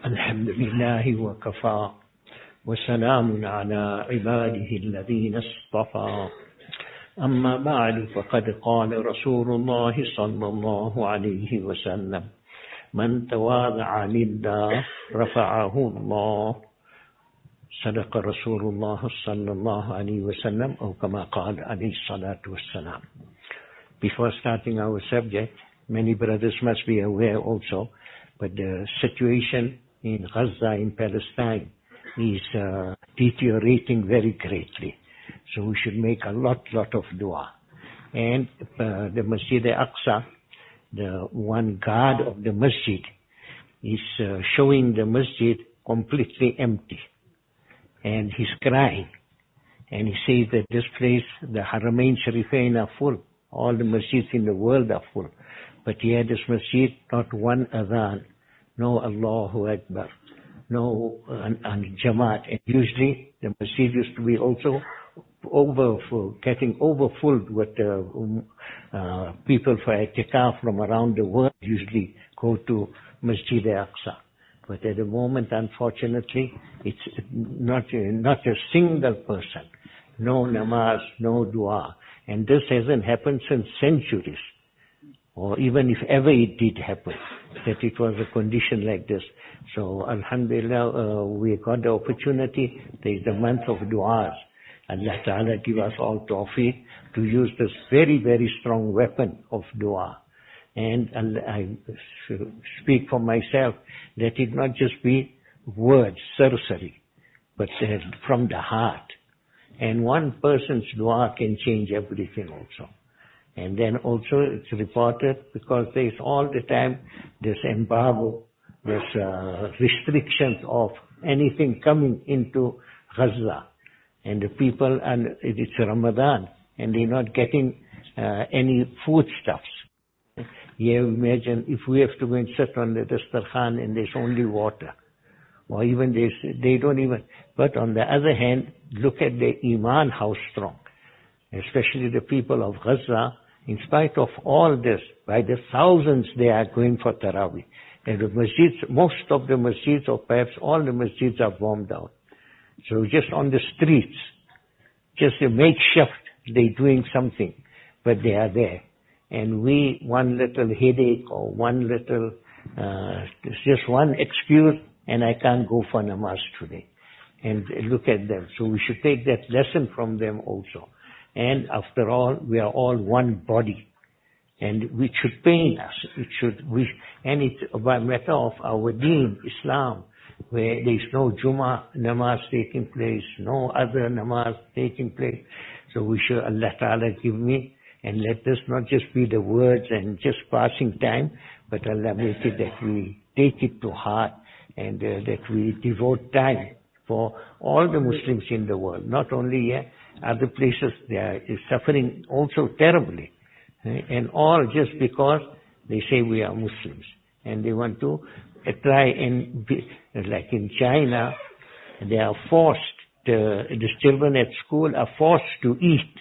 الحمد لله وكفى وسلام على عباده الذين اصطفى أما بعد فقد قال رسول الله صلى الله عليه وسلم من تواضع لله رفعه الله صدق رسول الله صلى الله عليه وسلم أو كما قال عليه الصلاة والسلام. Before starting our subject, many brothers must be aware also, but the situation in Gaza, in Palestine, is deteriorating very greatly. So we should make a lot of dua. And the Masjid al-Aqsa, the one guard of the masjid, is showing the masjid completely empty. And he's crying. And he says that this place, the Haramain Sharifain are full. All the masjids in the world are full. But here this masjid, not one adhan, no Allahu Akbar, no Jamaat. And usually the masjid used to be also overfull, getting overfull with people for i'tikaf from around the world usually go to Masjid al-Aqsa. But at the moment, unfortunately, it's not a single person, no namaz, no dua. And this hasn't happened since centuries, or even if ever it did happen, that it was a condition like this. So, alhamdulillah, we got the opportunity. There is the month of du'as. Allah Ta'ala give us all tawfiq to use this very, very strong weapon of dua. And I speak for myself that it not just be words, sorcery, but from the heart. And one person's dua can change everything also. And then also it's reported, because there is all the time this embargo, this restrictions of anything coming into Gaza. And the people, and it's Ramadan, and they're not getting any foodstuffs. You imagine if we have to go and sit on the dastarkhan and there's only water. Or even they don't even, but on the other hand, look at the iman, how strong. Especially the people of Gaza, in spite of all this, by the thousands they are going for Taraweeh. And the masjids, most of the masjids, or perhaps all the masjids, are bombed out. So just on the streets, just a makeshift, they're doing something, but they are there. And we, one little headache or one little, just one excuse, and I can't go for namaz today. And look at them. So we should take that lesson from them also. And after all, we are all one body. And it should pain us. And it's a matter of our deen, Islam, where there is no Jummah namaz taking place, no other namaz taking place. So we should, Allah Ta'ala give me, and let this not just be the words and just passing time, but Allah make it that we take it to heart, and that we devote time for all the Muslims in the world. Not only here, other places they are suffering also terribly. And all just because they say we are Muslims. And they want to try and be, like in China, they are forced, the children at school are forced to eat.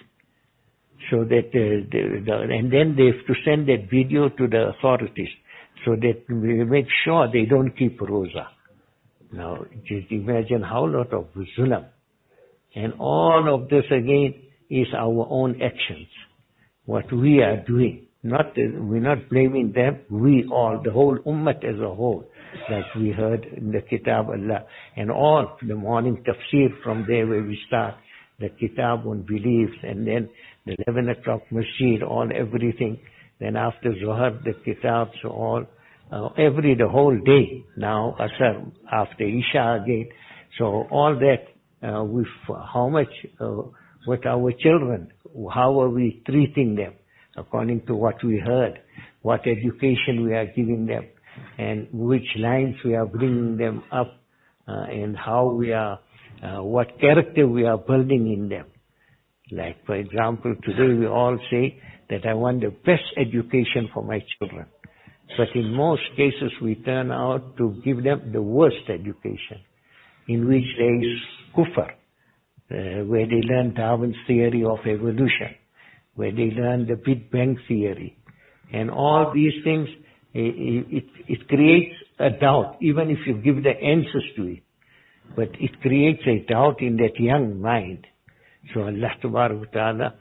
So that, and then they have to send that video to the authorities, so that we make sure they don't keep Rosa. Now, just imagine how lot of zulam. And all of this again is our own actions. What we are doing. We're not blaming them, we all, the whole ummah as a whole. Like we heard in the Kitab Allah. And all the morning tafsir from there where we start. The Kitab on beliefs, and then the 11 o'clock masjid, all everything. Then after Zuhar, the Kitab, so all, the whole day. Now, Asr, after Isha again. So all that, with how much, with our children, how are we treating them, according to what we heard, what education we are giving them, and which lines we are bringing them up, and how we are, what character we are building in them. Like, for example, today we all say that I want the best education for my children. But in most cases we turn out to give them the worst education, in which there is kufr, where they learn Darwin's theory of evolution, where they learn the Big Bang theory. And all these things, it creates a doubt, even if you give the answers to it. But it creates a doubt in that young mind. So Allah Tabarak wa Ta'ala,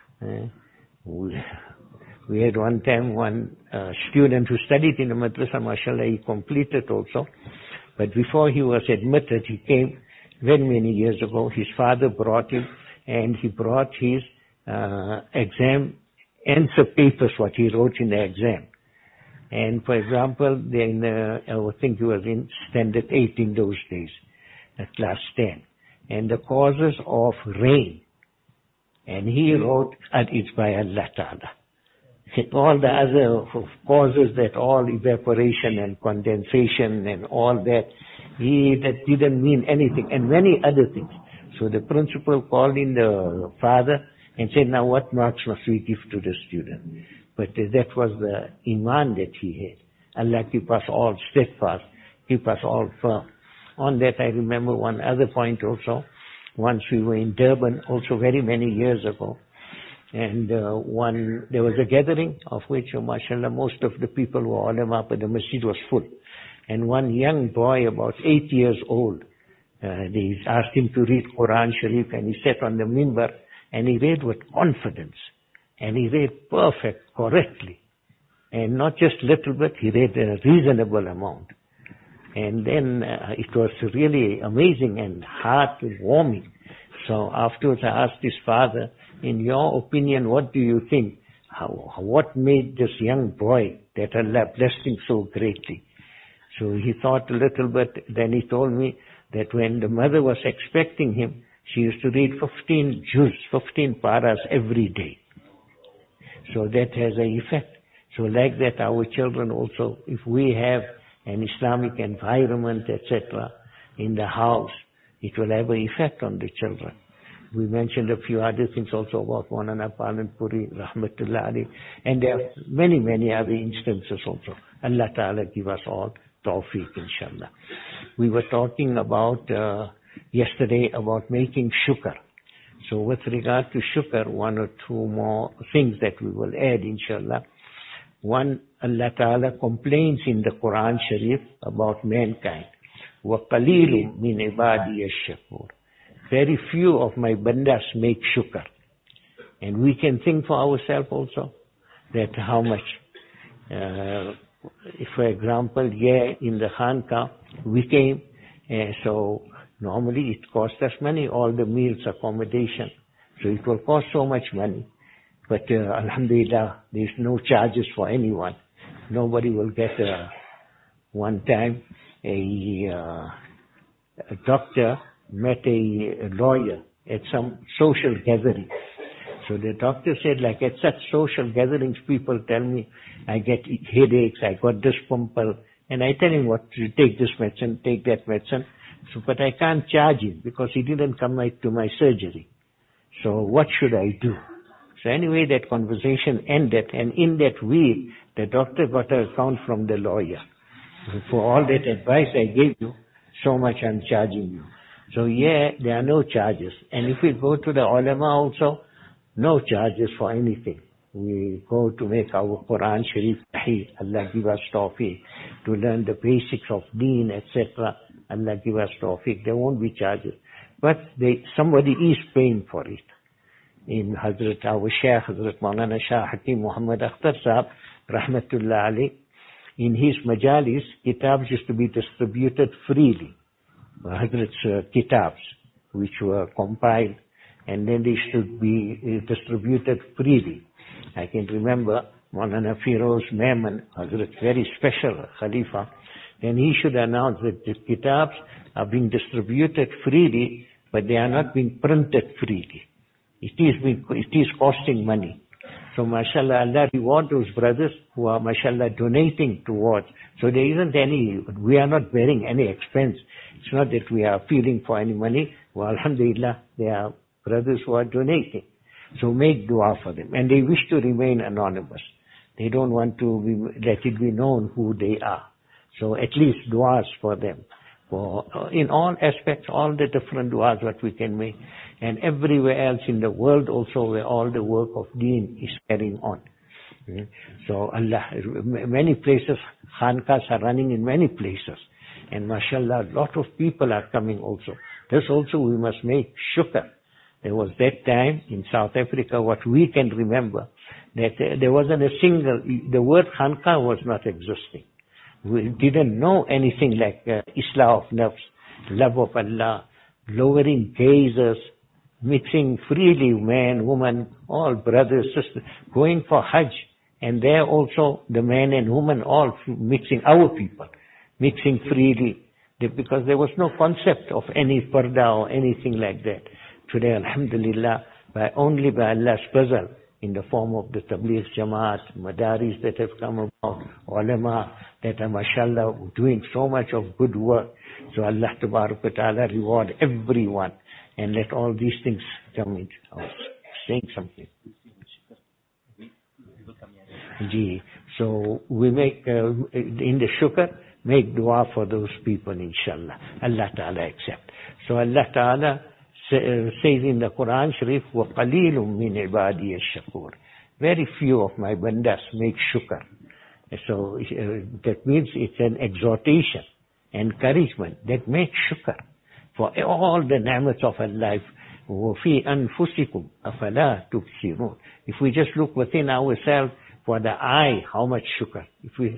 we had one time one student who studied in the madrasa, mashallah, he completed also. But before he was admitted, he came very many years ago. His father brought him, and he brought his exam answer papers, what he wrote in the exam. And for example, then I think he was in standard 8 in those days, class 10. And the causes of rain. And he wrote, it's by Allah Ta'ala. All the other causes, that all evaporation and condensation and all that, that didn't mean anything, and many other things. So the principal called in the father and said, now what marks must we give to the student? But that was the iman that he had. Allah keep us all steadfast, keep us all firm. On that I remember one other point also. Once we were in Durban, also very many years ago, and there was a gathering of which, mashallah, most of the people were ulama, but the masjid was full. And one young boy, about 8 years old, they asked him to read Quran Sharif, and he sat on the minbar, and he read with confidence. And he read perfect, correctly. And not just little bit, he read a reasonable amount. And then it was really amazing and heart-warming. So afterwards I asked his father, in your opinion, what do you think? What made this young boy that Allah blessed him so greatly? So he thought a little bit, then he told me that when the mother was expecting him, she used to read 15 juz, 15 paras every day. So that has an effect. So like that, our children also, if we have an Islamic environment, etc., in the house, it will have an effect on the children. We mentioned a few other things also about Maulana Palanpuri, Rahmatullah Ali, and there are many, many other instances also. Allah Ta'ala give us all tawfiq, inshallah. We were talking about yesterday about making shukr. So with regard to shukr, one or two more things that we will add, inshallah. One, Allah Ta'ala complains in the Quran Sharif about mankind. وَقَلِيلٌ مِنْ عِبَادِيَ الشَّكُورِ. Very few of my bandas make shukr. And we can think for ourselves also that how much. If for example, in the Khanqa, we came, so normally it costs us money, all the meals, accommodation. So it will cost so much money. But alhamdulillah, there's no charges for anyone. Nobody will get one time a doctor met a lawyer at some social gathering. So the doctor said, like at such social gatherings, people tell me, I get headaches, I got this pimple, and I tell him what to take this medicine, take that medicine. So, but I can't charge him because he didn't come to my surgery. So what should I do? So anyway, that conversation ended, and in that week, the doctor got an account from the lawyer. For all that advice I gave you, so much I'm charging you. So there are no charges. And if we go to the ulama also, no charges for anything. We go to make our Quran Sharif Sahih, Allah give us tawfiq, to learn the basics of deen, etc. Allah give us tawfiq. There won't be charges. But somebody is paying for it. In Hazrat, our Shaykh, Hazrat Maulana Shah Hakim Muhammad Akhtar Sahab, Rahmatullah Ali, in his majalis, kitabs used to be distributed freely. Hazrat's kitabs, which were compiled, and then they should be distributed freely. I can remember Maulana Firoz Mehman, Hazrat, very special Khalifa, and he should announce that the kitabs are being distributed freely, but they are not being printed freely. It is costing money. So mashallah, Allah reward those brothers who are mashallah donating towards. So there isn't we are not bearing any expense. It's not that we are feeling for any money. Well, alhamdulillah, there are brothers who are donating. So make dua for them. And they wish to remain anonymous. They don't want to let it be known who they are. So at least duas for them. In all aspects, all the different duas that we can make. And everywhere else in the world also where all the work of deen is carrying on. So Allah, many places, khankas are running in many places. And mashallah, a lot of people are coming also. This also we must make shukr. There was that time in South Africa, what we can remember, that there wasn't a single, the word khanka was not existing. We didn't know anything like Islah of nafs, love of Allah, lowering gazes, mixing freely, man, woman, all brothers, sisters, going for Hajj. And there also the man and woman all mixing, our people, mixing freely, because there was no concept of any parda or anything like that. Today, alhamdulillah, only by Allah's fazl, in the form of the Tabligh Jamaat, Madaris that have come about, ulama that are mashallah doing so much of good work. So Allah Tabarak wa Ta'ala reward everyone and let all these things come in. I was saying something. So we make, in the shukr, make dua for those people, inshallah. Allah Ta'ala accept. So Allah Ta'ala says in the Quran Sharif, وَقَلِيلٌ مِّنْ عِبَادِيَ الشَّكُورِ. Very few of my bandas make shukr. So that means it's an exhortation, encouragement that make shukr for all the ni'mats of Allah. وَفِي أَنفُسِكُمْ أَفَلَا تُبْصِرُونَ. If we just look within ourselves, for the eye, how much shukr.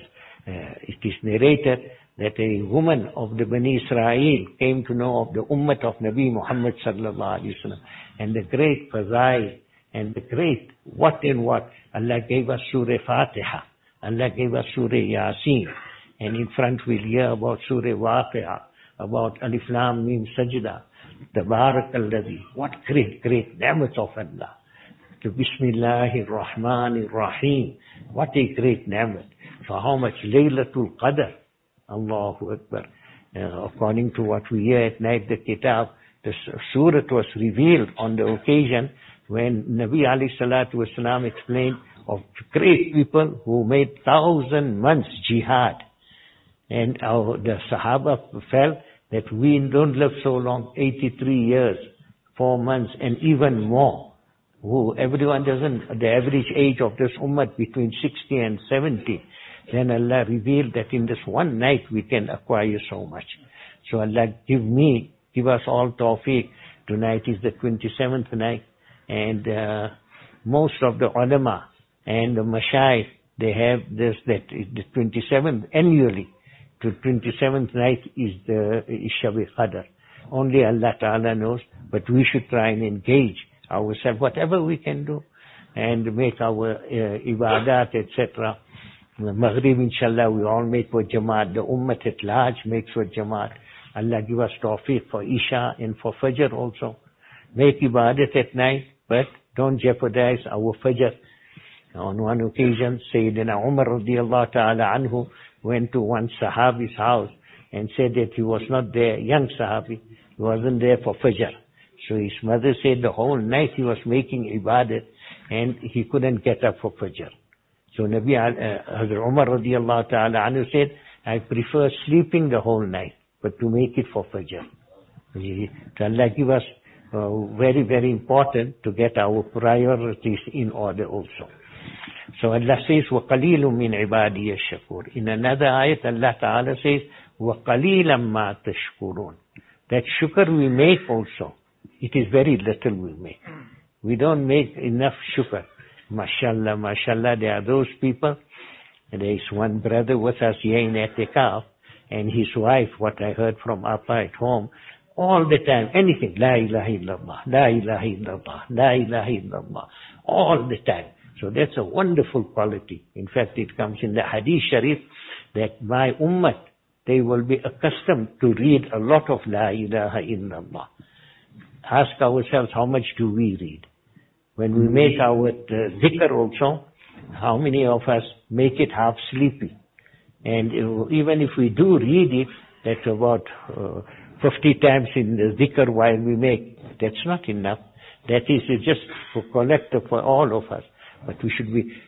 It is narrated that a woman of the Bani Israel came to know of the ummah of Nabi Muhammad sallallahu alaihi wasallam and the great fazail and the great what and what. Allah gave us Surah Fatiha. Allah gave us Surah Yasin. And in front we'll hear about Surah Waqi'ah, about Alif Lam Mim Sajda, Tabarak Alladhi. What great ni'mat of Allah. To Bismillahir Rahmanir Rahim. What a great ni'mat. So how much Laylatul Qadr. Allahu Akbar. According to what we hear at night, the kitab, the surah was revealed on the occasion when Nabi alayhi salatu wasalam explained of great people who made 1,000 months jihad. And the Sahaba felt that we don't live so long, 83 years, 4 months, and even more. Everyone doesn't, the average age of this ummah between 60 and 70. Then Allah revealed that in this one night we can acquire so much. So Allah give us all tawfiq. Tonight is the 27th night, and most of the ulama and the mashayikh, they have this, that the 27th annually. To 27th night is the Shab-e-Qadr. Only Allah Ta'ala knows, but we should try and engage ourselves, whatever we can do, and make our ibadat, etc. Maghrib, inshallah, we all make for Jamaat. The Ummah at large makes for Jamaat. Allah give us tawfiq for Isha and for Fajr also. Make ibadat at night, but don't jeopardize our Fajr. On one occasion, Sayyidina Umar radiallahu ta'ala anhu went to one Sahabi's house and said that he was not there, young Sahabi, he wasn't there for Fajr. So his mother said the whole night he was making ibadat and he couldn't get up for Fajr. So Hazrat Umar radiallahu ta'ala anhu said, I prefer sleeping the whole night, but to make it for Fajr. So Allah give us very, very important to get our priorities in order also. So Allah says, وَقَلِيلٌ مِّنْ عِبَادِيَ الشَّكُورِ. In another ayat, Allah Ta'ala says, وَقَلِيلًا مَا تَشْكُرُونَ. That shukr we make also, it is very little we make. We don't make enough shukr. Mashallah, mashallah, there are those people. And there is one brother with us here in Etikaf, and his wife, what I heard from Appa at home, all the time, anything, La ilaha illallah, La ilaha illallah, La ilaha illallah, all the time. So that's a wonderful quality. In fact, it comes in the Hadith Sharif that my ummah, they will be accustomed to read a lot of La ilaha illallah. Ask ourselves, how much do we read? When we make our dhikr also, how many of us make it half sleepy? And even if we do read it, that's about 50 times in the dhikr while we make. That's not enough. That is just for collective for all of us. But we should be,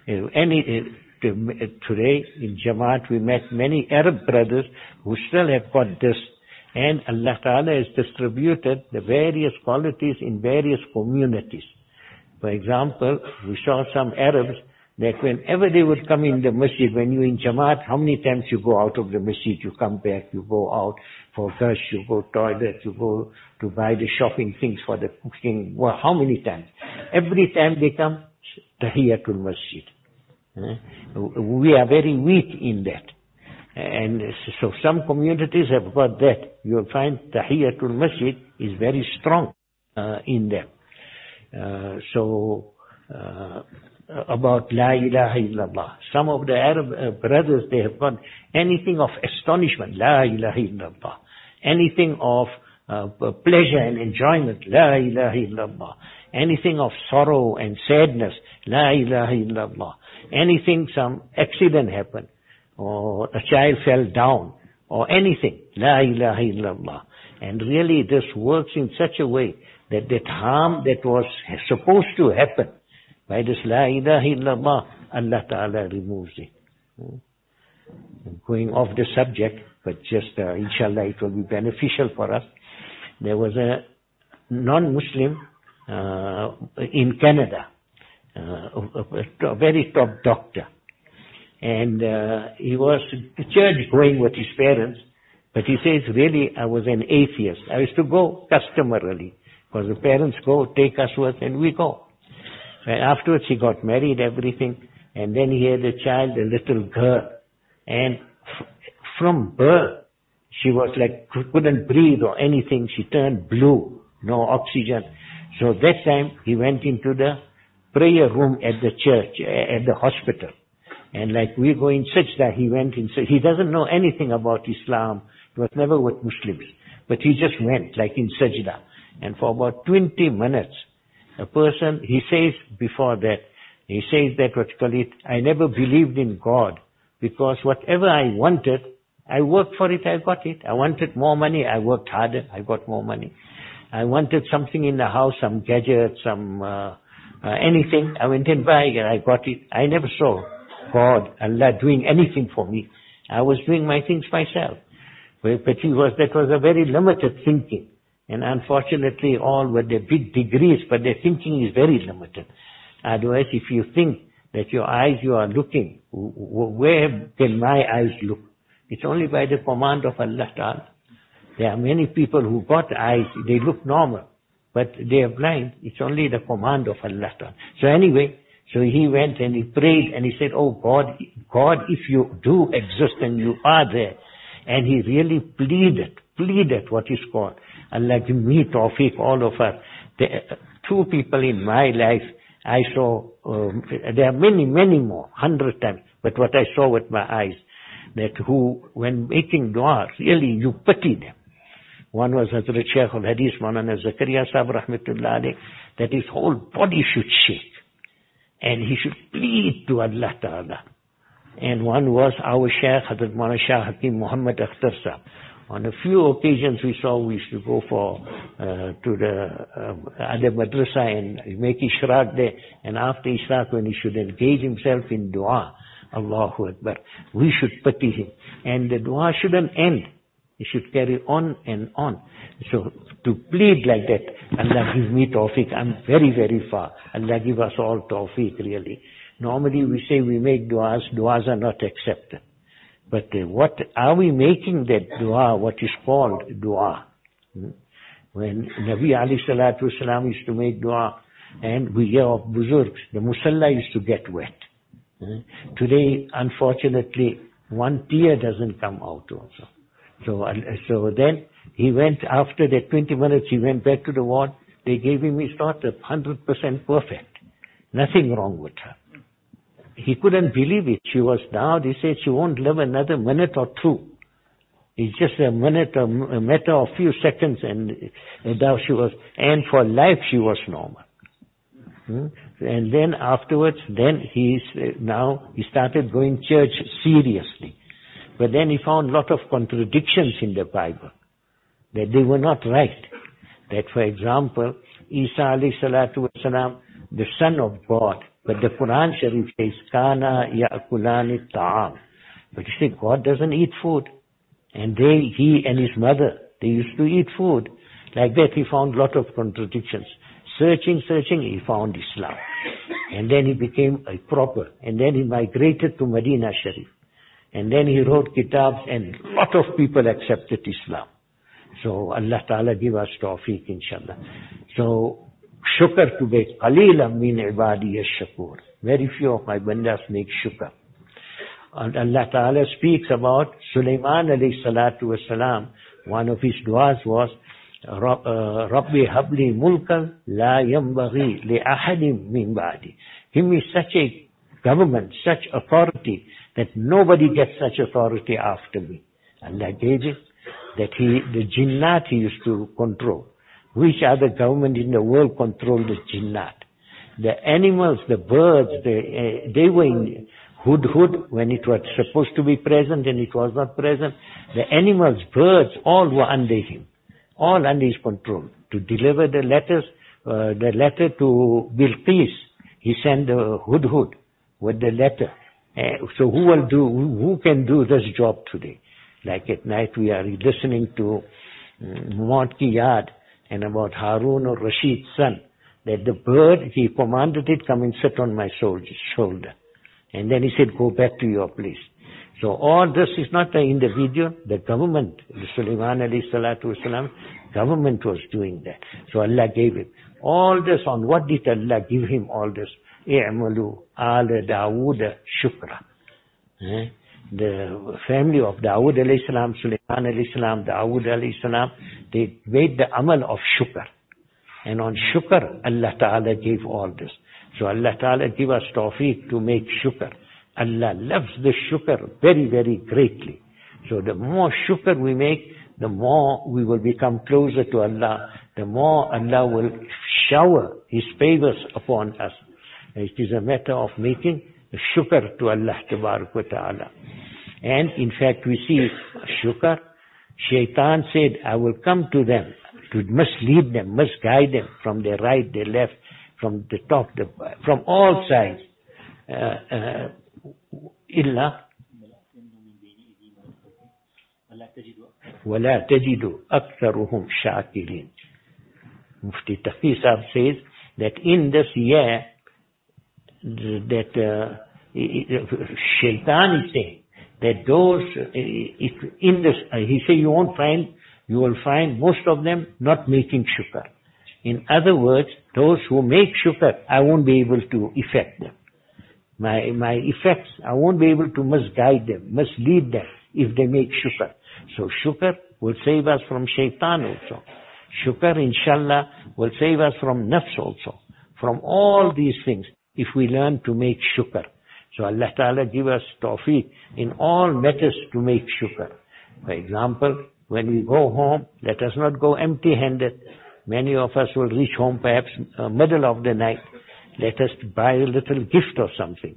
today in Jamaat we met many Arab brothers who still have got this. And Allah Ta'ala has distributed the various qualities in various communities. For example, we saw some Arabs, that whenever they would come in the masjid, when you're in Jamaat, how many times you go out of the masjid, you come back, you go out for gush, you go toilet, you go to buy the shopping things for the cooking. Well, how many times? Every time they come, Tahiyatul Masjid. We are very weak in that. And so some communities have got that. You'll find Tahiyatul Masjid is very strong in them. About La ilaha illallah. Some of the Arab brothers, they have got anything of astonishment, La ilaha illallah. Anything of pleasure and enjoyment, La ilaha illallah. Anything of sorrow and sadness, La ilaha illallah. Anything, some accident happened, or a child fell down, or anything, La ilaha illallah. And really this works in such a way that harm that was supposed to happen, by this La ilaha illallah, Allah Ta'ala removes it. Going off the subject, but just inshallah it will be beneficial for us. There was a non-Muslim in Canada, a very top doctor. And he was to church going with his parents, but he says, really, I was an atheist. I used to go customarily, because the parents go, take us with, and we go. And afterwards he got married, everything, and then he had a child, a little girl. And from birth, she was like, couldn't breathe or anything. She turned blue, no oxygen. So that time he went into the prayer room at the church, at the hospital. And like we go in sajda, he went in, he doesn't know anything about Islam. He was never with Muslims. But he just went, like in sajda. And for about 20 minutes, a person, he says before that, he says that I never believed in God, because whatever I wanted, I worked for it, I got it. I wanted more money, I worked harder, I got more money. I wanted something in the house, some gadget, some anything, I went and buy it, I got it. I never saw God, Allah doing anything for me. I was doing my things myself. But that was a very limited thinking. And unfortunately, all with their big degrees, but their thinking is very limited. Otherwise, if you think that your eyes you are looking, where can my eyes look? It's only by the command of Allah Ta'ala. There are many people who got eyes, they look normal, but they are blind. It's only the command of Allah Ta'ala. So anyway, so he went and he prayed and he said, oh God, if you do exist and you are there, and he really pleaded what is called, Allah give me tawfiq, all of us. Two people in my life I saw, there are many more, 100 times, but what I saw with my eyes, that who, when making dua, really you pity them. One was Hazrat Shaykh al-Hadith, Maulana Zakaria Sahib Rahmatullah alayh, that his whole body should shake, and he should plead to Allah Ta'ala. And one was our Shaykh, Hazrat Maulana Shah Hakim Muhammad Akhtar Sahib. On a few occasions we used to go to the other madrasa and make ishraq there. And after ishraq, when he should engage himself in dua, Allahu Akbar, we should pity him. And the dua shouldn't end. It should carry on and on. So to plead like that, Allah give me tawfiq. I'm very far. Allah give us all tawfiq really. Normally we say we make du'as are not accepted. But what are we making that dua, what is called dua? When Nabi alayhi salatu wasalam used to make dua, and we hear of buzurgs, the musalla used to get wet. Today, unfortunately, one tear doesn't come out also. So then he went, after that 20 minutes, he went back to the ward. They gave him his daughter, 100% perfect. Nothing wrong with her. He couldn't believe it. She was now, they said she won't live another minute or two. It's just a minute, a matter of few seconds, and now she was, and for life she was normal. And then afterwards, he started going church seriously. But then he found a lot of contradictions in the Bible, that they were not right. That, for example, Isa alayhi salatu wasalam, the son of God, but the Quran Sharif says, Kana ya'kulani ta'am. But you see, God doesn't eat food. And he and his mother, they used to eat food. Like that, he found a lot of contradictions. Searching, he found Islam. And then he became a proper. And then he migrated to Medina Sharif. And then he wrote kitabs and a lot of people accepted Islam. So Allah Ta'ala give us tawfiq, inshallah. So, shukr to be qaleelan min ibadi ash-shakur. Very few of my bandas make shukr. And Allah Ta'ala speaks about Sulaiman alayhi salatu wasalam. One of his du'as was, Rabbi habli mulkan la yambaghi li ahadim min ba'di. Give me such a government, such authority, that nobody gets such authority after me. Allah gave it, that the jinnat he used to control. Which other government in the world controlled the jinnat? The animals, the birds, they were in hudhud when it was supposed to be present and it was not present. The animals, birds, all were under him. All under his control. To deliver the letter to Bilqis, he sent the hudhud with the letter. So who can do this job today? Like at night we are listening to Maud Ki Yaad and about Harun or Rashid's son, that the bird, he commanded it, come and sit on my shoulder. And then he said, go back to your place. So all this is not in the video. The government, the Sulaiman alayhi salatu wasalam, government was doing that. So Allah gave him all this. On what did Allah give him all this? I'malu ala Dawood shukra. The family of Dawood alayhi salam, Sulaiman alayhi salam, Dawood alayhi salam, they made the amal of shukr. And on shukr, Allah Ta'ala gave all this. So Allah Ta'ala give us tawfiq to make shukr. Allah loves the shukr very, very greatly. So the more shukr we make, the more we will become closer to Allah. The more Allah will shower His favors upon us. It is a matter of making shukr to Allah Ta'ala. And in fact we see shukr. Shaitan said, I will come to them to mislead them, misguide them from their right, their left, from the top, from all sides. Illa وَلَا تَجِدُ أَكْثَرُهُمْ شَاكِرِينَ. Mufti Taqi Sahib says that in this year, that Shaitan is saying that those, in this, he say you will find most of them not making shukr. In other words, those who make shukr, I won't be able to affect them. My effects, I won't be able to misguide them, mislead them if they make shukr. So shukr will save us from shaitan also. Shukr, inshallah, will save us from nafs also. From all these things, if we learn to make shukr. So Allah Ta'ala give us tawfiq in all matters to make shukr. For example, when we go home, let us not go empty-handed. Many of us will reach home perhaps middle of the night. Let us buy a little gift or something.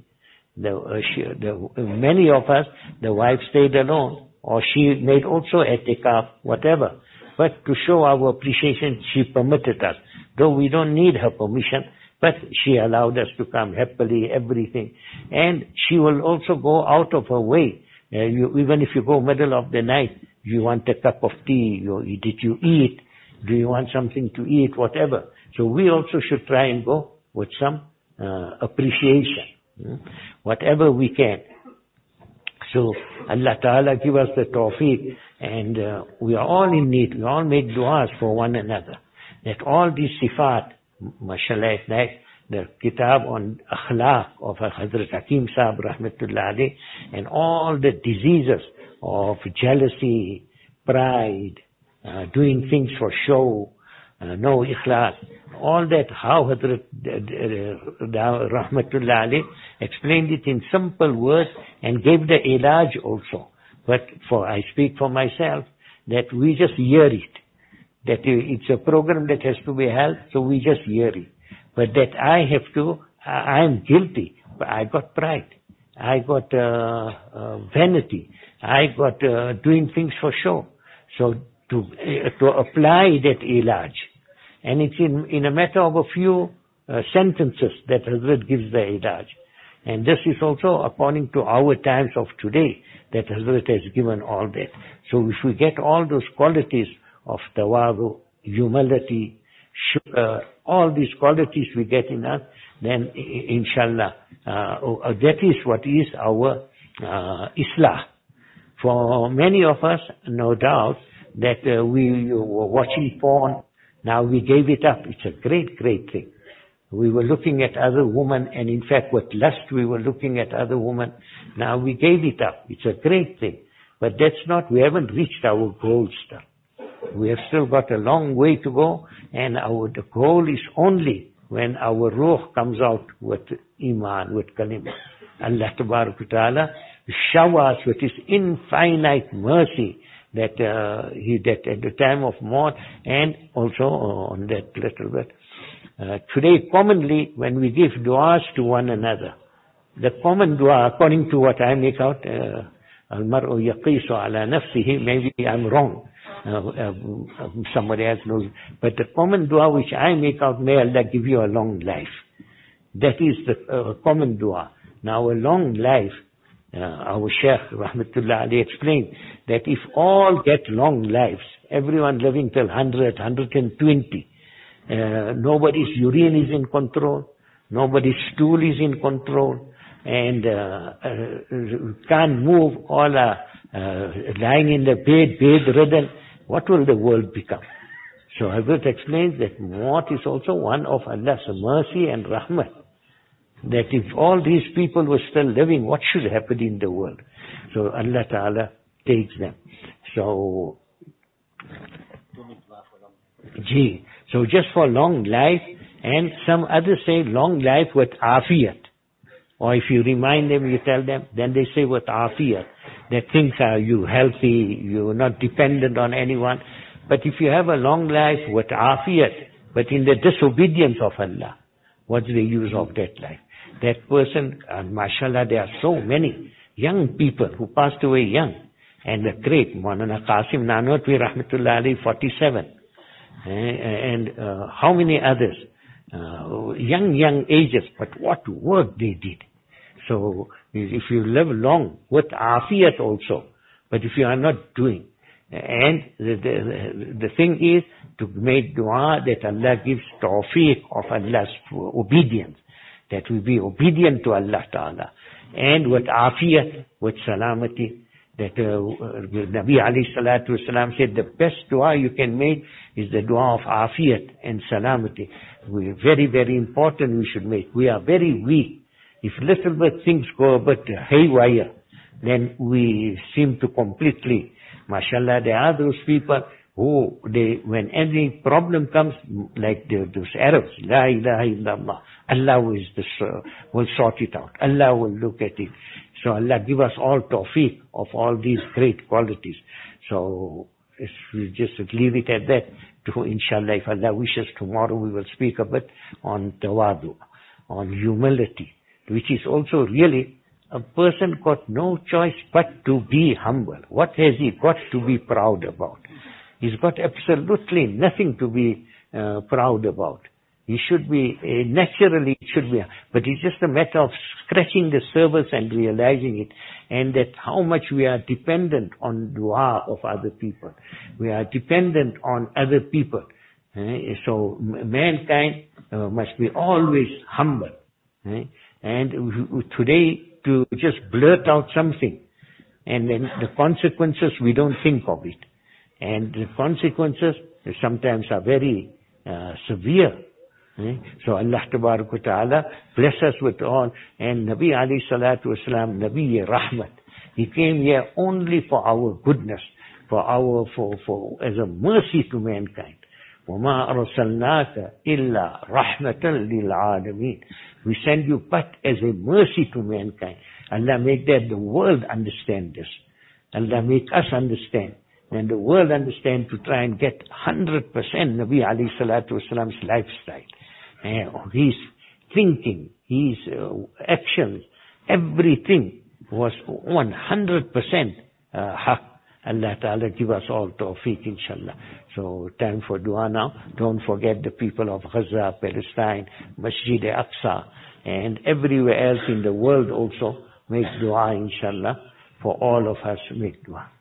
Many of us, the wife stayed alone, or she made also etikaf, whatever. But to show our appreciation, she permitted us. Though we don't need her permission, but she allowed us to come happily, everything. And she will also go out of her way. Even if you go middle of the night, you want a cup of tea, did you eat? Do you want something to eat? Whatever. So we also should try and go with some appreciation. Whatever we can. So Allah Ta'ala give us the tawfiq, and we are all in need. We all make du'as for one another. That all these sifat, mashallah, at night, the kitab on akhlaq of Hazrat Hakim Sahib rahmatullah alayh, and all the diseases of jealousy, pride, doing things for show, no ikhlas, all that, how Hazrat rahmatullah alayh explained it in simple words and gave the ilaj also. But I speak for myself, that we just hear it. That it's a program that has to be held, so we just hear it. But that I'm guilty. But I got pride. I got vanity. I got doing things for show. So to apply that ilaj. And it's in a matter of a few sentences that Hazrat gives the ilaj. And this is also according to our times of today, that Hazrat has given all that. So if we get all those qualities of tawadu, humility, shukr, all these qualities we get in us, then inshallah, that is what is our Islah. For many of us, no doubt, that we were watching porn, now we gave it up. It's a great, great thing. We were looking at other women, and in fact with lust we were looking at other women. Now we gave it up. It's a great thing. But we haven't reached our goal still. We have still got a long way to go, and the goal is only when our ruh comes out with iman, with kalima. Allah Ta'ala showers with His infinite mercy that that at the time of maut, and also on that little bit. Today, commonly, when we give du'as to one another, the common dua, according to what I make out, al-mar'u yaqisu ala nafsihi, maybe I'm wrong. Somebody else knows. But the common dua which I make out, may Allah give you a long life. That is the common dua. Now a long life, our Shaykh Rahmatullah Ali explained that if all get long lives, everyone living till 100, 120, nobody's urine is in control, nobody's stool is in control, and can't move, all are lying in the bed, bedridden, what will the world become? So Hazrat explains that maut is also one of Allah's mercy and rahmah. That if all these people were still living, what should happen in the world? So Allah Ta'ala takes them. So, so just for long life, and some others say long life with afiyat. Or if you remind them, you tell them, then they say with afiyat, that things are you healthy, you're not dependent on anyone. But if you have a long life with afiyat, but in the disobedience of Allah, what's the use of that life? That person, mashallah, there are so many young people who passed away young, and the great Maulana Qasim Nanotwi Rahmatullah Ali, 47, and how many others, young ages, but what work they did. So if you live long with afiyat also, but if you are not doing, and the thing is to make dua that Allah gives tawfiq of Allah's obedience, that we be obedient to Allah Ta'ala, and with afiyat, with salamati, that Nabi alayhi salatu wasalam said the best dua you can make is the dua of afiyat and salamati. We very, very important we should make. We are very weak. If little bit things go a bit haywire, then we seem to completely, mashallah, there are those people who, when any problem comes, like those Arabs, La ilaha illallah, Allah will sort it out. Allah will look at it. So Allah give us all tawfiq of all these great qualities. So if we just leave it at that, inshallah, if Allah wishes, tomorrow we will speak a bit on tawadu, on humility, which is also really, a person got no choice but to be humble. What has he got to be proud about? He's got absolutely nothing to be proud about. He should be, naturally it should be, but it's just a matter of scratching the surface and realizing it, and that how much we are dependent on dua of other people. We are dependent on other people. So mankind must be always humble. And today, to just blurt out something, and then the consequences, we don't think of it. And the consequences sometimes are very severe. So Allah Ta'ala bless us with all. And Nabi alayhi salatu wasalam, Nabi Rahmat, he came here only for our goodness, for as a mercy to mankind. وَمَا أَرْسَلْنَاكَ إِلَّا رَحْمَةً لِلْعَالَمِينَ. We send you but as a mercy to mankind. Allah make that the world understand this. Allah make us understand. And the world understand, to try and get 100% Nabi alayhi salatu wasalam's lifestyle. His thinking, his actions, everything was 100% haq. Allah Ta'ala give us all tawfiq, inshallah. So time for dua now. Don't forget the people of Gaza, Palestine, Masjid Aqsa, and everywhere else in the world also. Make dua, inshallah. For all of us, make dua.